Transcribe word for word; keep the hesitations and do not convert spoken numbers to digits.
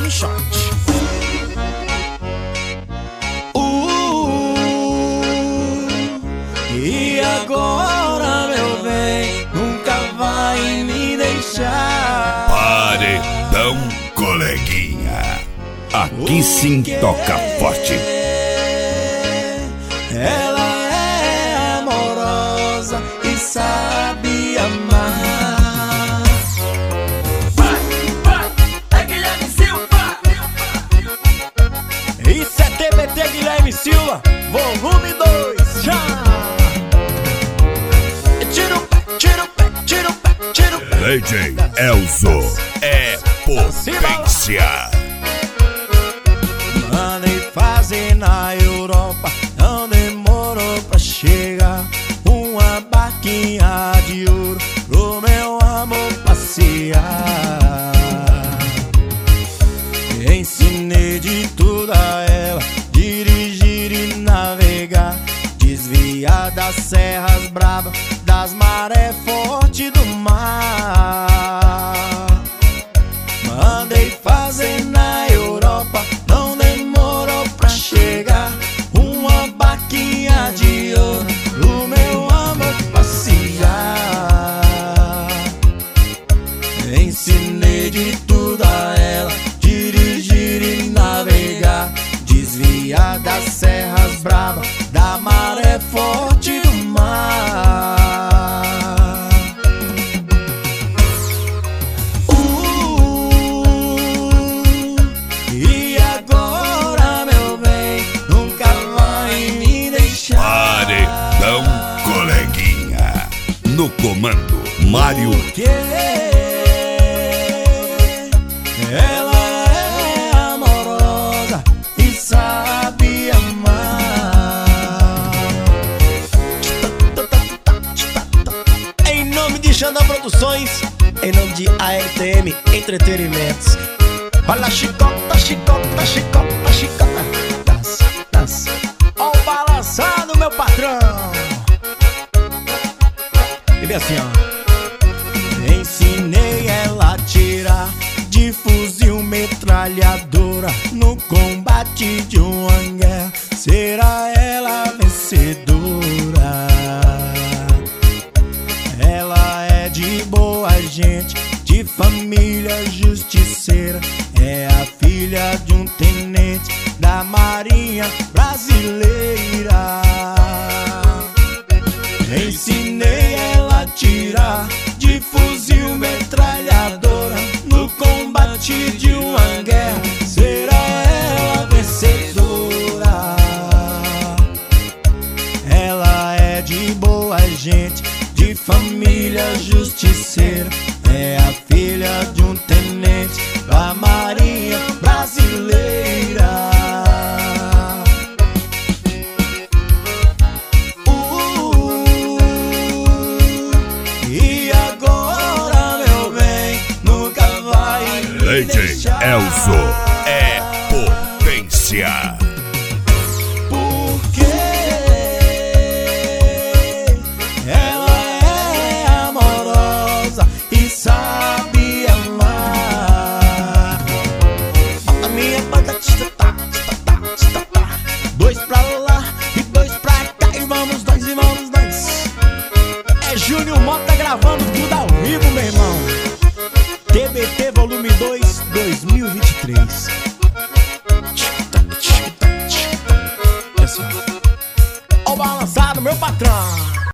um shot. Uh, e agora, meu bem, nunca vai me deixar. Paredão, coleguinha. Aqui sim toca forte. Ela é amorosa e sabe amar. Vai, vai, é Guilherme Silva. Isso é T B T Guilherme Silva, volume dois, já! Tira o pé, tira o pé, tira o pé, tira o pé. D J Elzo é potência. Mandei fazer na Europa, não demorou pra chegar. Uma barquinha de ouro pro meu amor passear. Ensinei de tudo a ela, dirigir e navegar, desviar das serras bravas, das marés fortes do mar. Mandei fazer na Europa, não demorou pra chegar. Uma barquinha de ouro pro meu amor passear. Ensinei de tudo a ela, dirigir e navegar, desviar das serras bravas, da maré forte do mar. Paredão, coleguinha. No comando, Mário. Porque ela é amorosa e sabe amar. Em nome de Xandão Produções, em nome de A R T M Entretenimentos. Olha a chicota, chicota, chicota, chicota. Dança, dança. Ó o balançado, meu patrão. E vem assim, ó. Ensinei ela a tirar de fuzil metralhadora no combate de uma guerra. Será ela vencedora? Ela é de boa gente, de família justiceira. É a filha de um tenente da Marinha Brasileira. Ensinei ela a tirar de fuzil metralhadora no combate de uma guerra. Será ela vencedora? Ela é de boa gente, de família justiceira. É a filha de um tenente da Marinha Brasileira. D J Elzo é potência. Porque ela é amorosa e sabe amar. A minha banda tá, tá, tá, tá. Dois pra lá e dois pra cá. E vamos nós, e vamos nós. É Júnior Mota gravando tudo ao vivo, meu irmão. T B T volume dois, dois mil e vinte e três. Ó o balançado, meu patrão.